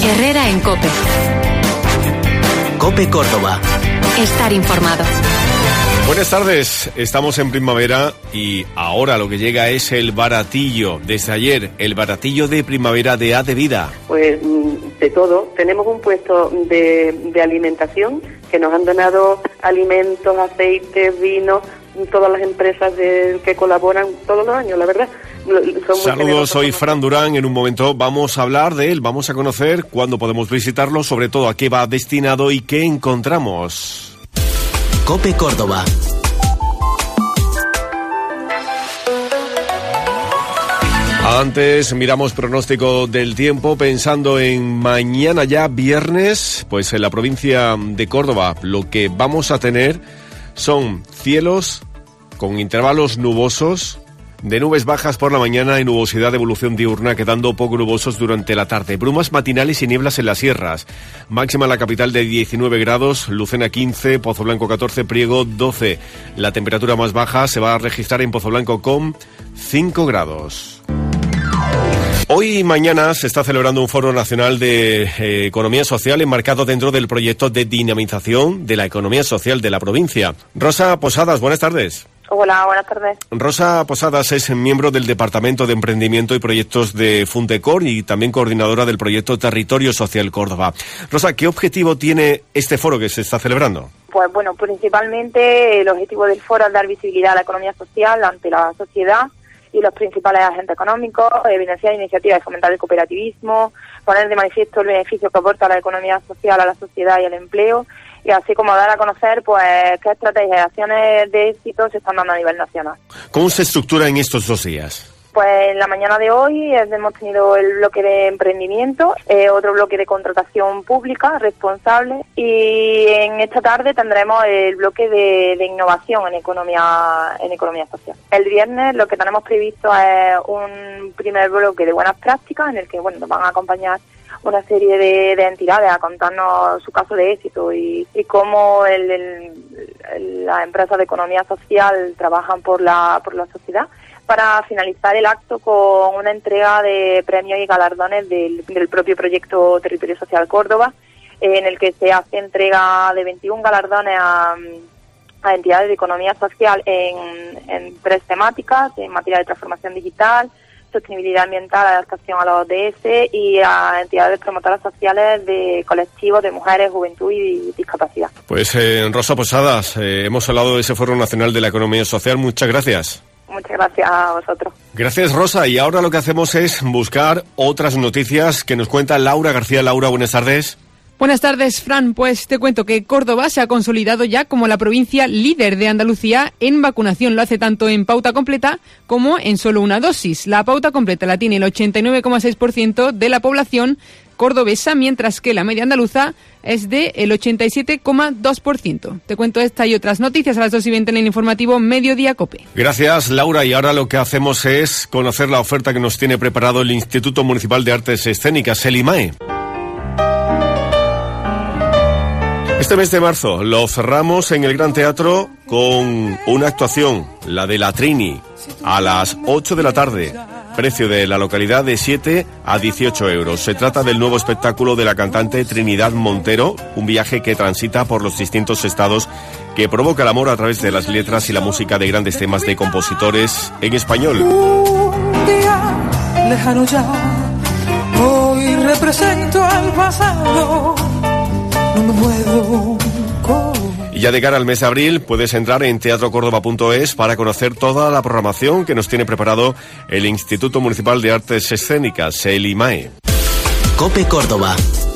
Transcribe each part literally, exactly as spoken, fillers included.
Herrera en COPE. COPE Córdoba. Estar informado. Buenas tardes, estamos en primavera y ahora lo que llega es el baratillo. Desde ayer, el baratillo de primavera de Adevida. Pues de todo. Tenemos un puesto de, de alimentación que nos han donado alimentos, aceites, vinos, todas las empresas de, que colaboran todos los años, la verdad. Saludos, soy Fran Durán. En un momento vamos a hablar de él, vamos a conocer cuándo podemos visitarlo, sobre todo a qué va destinado y qué encontramos. COPE Córdoba. Antes miramos pronóstico del tiempo pensando en mañana ya viernes, pues en la provincia de Córdoba lo que vamos a tener son cielos con intervalos nubosos, de nubes bajas por la mañana y nubosidad de evolución diurna, quedando poco nubosos durante la tarde. Brumas matinales y nieblas en las sierras. Máxima en la capital de diecinueve grados, Lucena quince, Pozoblanco catorce, Priego doce. La temperatura más baja se va a registrar en Pozoblanco con cinco grados. Hoy y mañana se está celebrando un foro nacional de eh, economía social enmarcado dentro del proyecto de dinamización de la economía social de la provincia. Rosa Posadas, buenas tardes. Hola, buenas tardes. Rosa Posadas es miembro del Departamento de Emprendimiento y Proyectos de Fundecor y también coordinadora del proyecto Territorio Social Córdoba. Rosa, ¿qué objetivo tiene este foro que se está celebrando? Pues bueno, principalmente el objetivo del foro es dar visibilidad a la economía social ante la sociedad y los principales agentes económicos, evidenciar iniciativas de fomentar el cooperativismo, poner de manifiesto el beneficio que aporta la economía social a la sociedad y al empleo, y así como dar a conocer pues qué estrategias y acciones de éxito se están dando a nivel nacional. ¿Cómo se estructura en estos dos días? Pues en la mañana de hoy hemos tenido el bloque de emprendimiento, eh, otro bloque de contratación pública responsable, y en esta tarde tendremos el bloque de, de innovación en economía en economía social. El viernes lo que tenemos previsto es un primer bloque de buenas prácticas en el que bueno nos van a acompañar una serie de, de entidades a contarnos su caso de éxito y, y cómo el, el, las empresas de economía social trabajan por la por la sociedad, para finalizar el acto con una entrega de premios y galardones del, del propio proyecto Territorio Social Córdoba, en el que se hace entrega de veintiún galardones a, a entidades de economía social en, en tres temáticas: en materia de transformación digital, sostenibilidad ambiental, adaptación a la O D S, y a entidades promotoras sociales de colectivos de mujeres, juventud y discapacidad. Pues eh, Rosa Posadas, eh, hemos hablado de ese Foro Nacional de la Economía Social. Muchas gracias. Muchas gracias a vosotros. Gracias, Rosa. Y ahora lo que hacemos es buscar otras noticias que nos cuenta Laura García. Laura, buenas tardes. Buenas tardes, Fran. Pues te cuento que Córdoba se ha consolidado ya como la provincia líder de Andalucía en vacunación. Lo hace tanto en pauta completa como en solo una dosis. La pauta completa la tiene el ochenta y nueve coma seis por ciento de la población cordobesa, mientras que la media andaluza es de el ochenta y siete coma dos por ciento. Te cuento esta y otras noticias a las dos y veinte en el informativo Mediodía COPE. Gracias, Laura. Y ahora lo que hacemos es conocer la oferta que nos tiene preparado el Instituto Municipal de Artes Escénicas, el I M A E. Este mes de marzo lo cerramos en el Gran Teatro con una actuación, la de la Trini, a las ocho de la tarde. Precio de la localidad de siete a dieciocho euros. Se trata del nuevo espectáculo de la cantante Trinidad Montero, un viaje que transita por los distintos estados, que provoca el amor a través de las letras y la música de grandes temas de compositores en español. Un día lejano ya, hoy represento al pasado, no me muevo. Y ya de cara al mes de abril puedes entrar en teatro córdoba punto es para conocer toda la programación que nos tiene preparado el Instituto Municipal de Artes Escénicas, el I M A E. COPE Córdoba.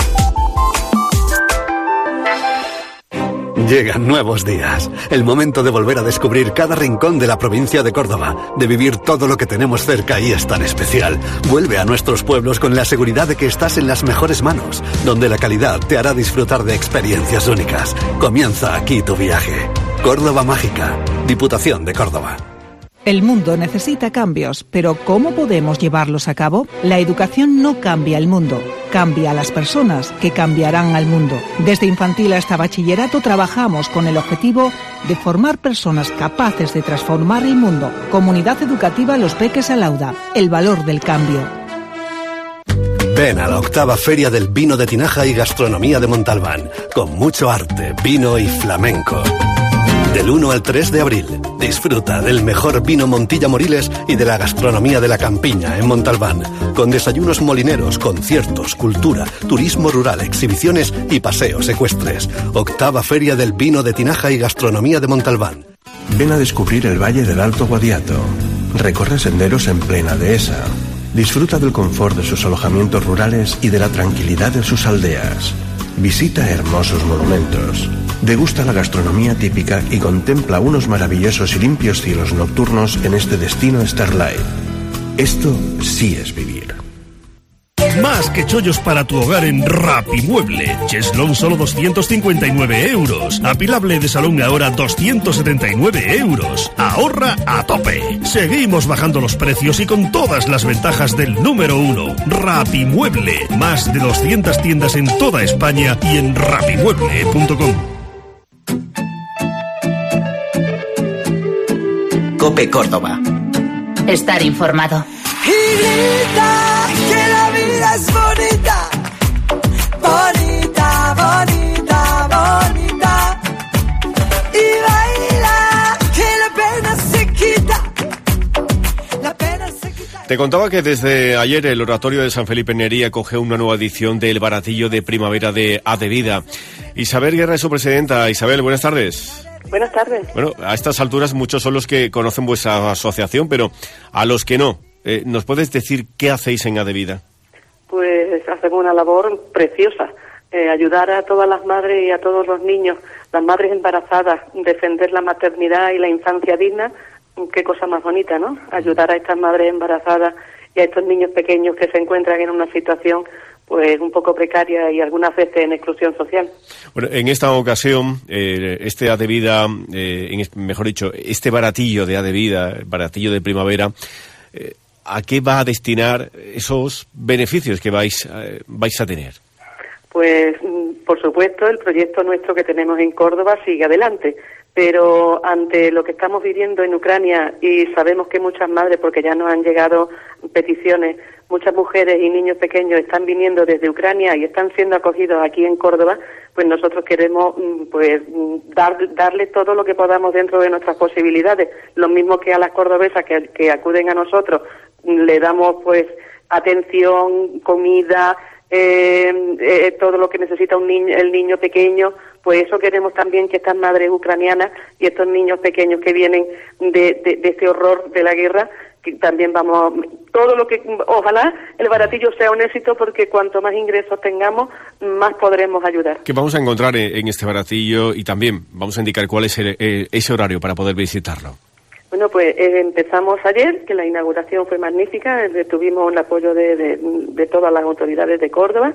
Llegan nuevos días, el momento de volver a descubrir cada rincón de la provincia de Córdoba, de vivir todo lo que tenemos cerca y es tan especial. Vuelve a nuestros pueblos con la seguridad de que estás en las mejores manos, donde la calidad te hará disfrutar de experiencias únicas. Comienza aquí tu viaje. Córdoba Mágica, Diputación de Córdoba. El mundo necesita cambios, pero ¿cómo podemos llevarlos a cabo? La educación no cambia el mundo, cambia a las personas que cambiarán al mundo. Desde infantil hasta bachillerato trabajamos con el objetivo de formar personas capaces de transformar el mundo. Comunidad Educativa Los Peques Alauda, el valor del cambio. Ven a la octava Feria del Vino de Tinaja y Gastronomía de Montalbán, con mucho arte, vino y flamenco. Del uno al tres de abril, disfruta del mejor vino Montilla Moriles y de la gastronomía de la Campiña en Montalbán, con desayunos molineros, conciertos, cultura, turismo rural, exhibiciones y paseos ecuestres. Octava Feria del Vino de Tinaja y Gastronomía de Montalbán. Ven a descubrir el Valle del Alto Guadiato. Recorre senderos en plena dehesa. Disfruta del confort de sus alojamientos rurales y de la tranquilidad de sus aldeas. Visita hermosos monumentos. Degusta la gastronomía típica y contempla unos maravillosos y limpios cielos nocturnos en este destino Starlight. Esto sí es vivir. Más que chollos para tu hogar en Rapimueble. Cheslón solo doscientos cincuenta y nueve euros. Apilable de salón ahora doscientos setenta y nueve euros. Ahorra a tope. Seguimos bajando los precios y con todas las ventajas del número uno. Rapimueble. Más de doscientas tiendas en toda España y en rapimueble punto com. COPE Córdoba. Estar informado. Y grita que la vida es bonita, bonita, bonita, bonita. Y baila que la pena se quita, la pena se quita. Te contaba que desde ayer el Oratorio de San Felipe Neri acoge una nueva edición del Baratillo de Primavera de Adevida. Isabel Guerra es su presidenta. Isabel, buenas tardes. Buenas tardes. Bueno, a estas alturas muchos son los que conocen vuestra asociación, pero a los que no, eh, ¿nos puedes decir qué hacéis en Adevida? Pues hacemos una labor preciosa, eh, ayudar a todas las madres y a todos los niños, las madres embarazadas, defender la maternidad y la infancia digna. Qué cosa más bonita, ¿no? Ayudar a estas madres embarazadas y a estos niños pequeños que se encuentran en una situación pues un poco precaria y algunas veces en exclusión social. Bueno, en esta ocasión, eh, este Adevida, eh, en, mejor dicho, este baratillo de Adevida, baratillo de primavera, eh, ¿a qué va a destinar esos beneficios que vais, eh, vais a tener? Pues, por supuesto, el proyecto nuestro que tenemos en Córdoba sigue adelante, pero ante lo que estamos viviendo en Ucrania, y sabemos que muchas madres, porque ya nos han llegado peticiones, muchas mujeres y niños pequeños están viniendo desde Ucrania y están siendo acogidos aquí en Córdoba, pues nosotros queremos pues dar, darles todo lo que podamos dentro de nuestras posibilidades, lo mismo que a las cordobesas que, que acuden a nosotros, le damos pues atención, comida, eh, eh, todo lo que necesita un niño, el niño pequeño. Pues eso queremos también, que estas madres ucranianas y estos niños pequeños que vienen de, de, de este horror de la guerra, que también vamos, todo lo que, ojalá el baratillo sea un éxito, porque cuanto más ingresos tengamos, más podremos ayudar. ¿Qué vamos a encontrar en, en este baratillo? Y también vamos a indicar cuál es el, eh, ese horario para poder visitarlo. Bueno, pues eh, empezamos ayer, que la inauguración fue magnífica, eh, tuvimos el apoyo de, de, de todas las autoridades de Córdoba.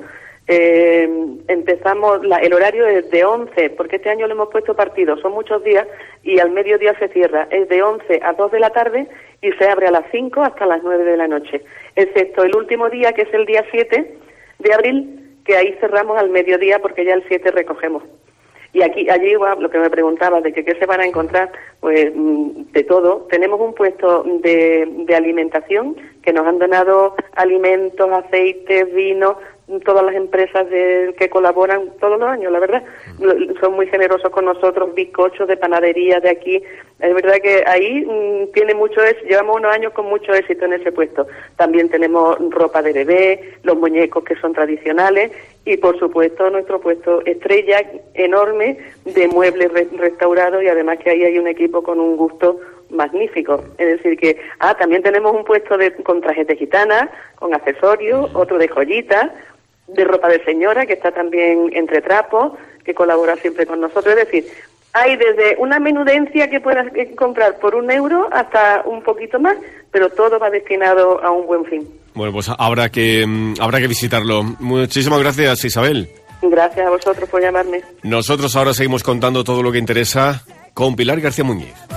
Eh, empezamos, la, el horario es de once, porque este año le hemos puesto partidos, son muchos días, y al mediodía se cierra, es de once a dos de la tarde y se abre a las cinco hasta las nueve de la noche, excepto el último día, que es el día siete de abril, que ahí cerramos al mediodía porque ya el siete recogemos. Y aquí, allí, lo que me preguntabas de que qué se van a encontrar, pues de todo. Tenemos un puesto de, de alimentación, que nos han donado alimentos, aceites, vino, todas las empresas de, que colaboran todos los años, la verdad. Son muy generosos con nosotros, bizcochos de panadería de aquí. Es verdad que ahí mmm, tiene mucho éxito, llevamos unos años con mucho éxito en ese puesto. También tenemos ropa de bebé, los muñecos que son tradicionales y, por supuesto, nuestro puesto estrella enorme de muebles re- restaurados, y además que ahí hay un equipo con un gusto magnífico. Es decir que, ah, también tenemos un puesto de con trajes de gitana, con accesorios, otro de joyitas, de ropa de señora, que está también entre trapos, que colabora siempre con nosotros. Es decir, hay desde una menudencia que puedas comprar por un euro hasta un poquito más, pero todo va destinado a un buen fin. Bueno, pues habrá que habrá que visitarlo. Muchísimas gracias, Isabel. Gracias a vosotros por llamarme. Nosotros ahora seguimos contando todo lo que interesa con Pilar García Muñiz.